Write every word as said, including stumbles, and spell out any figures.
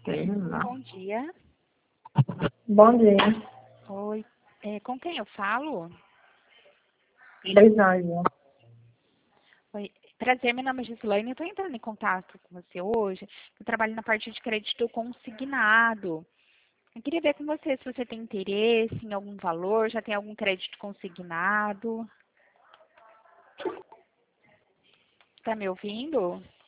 Bom dia. Bom dia. Oi. É, com quem eu falo? Elisângela. Oi. Prazer, meu nome é Gislaine. Eu estou entrando em contato com você hoje. Eu trabalho na parte de crédito consignado. Eu queria ver com você se você tem interesse em algum valor, já tem algum crédito consignado. Está me ouvindo?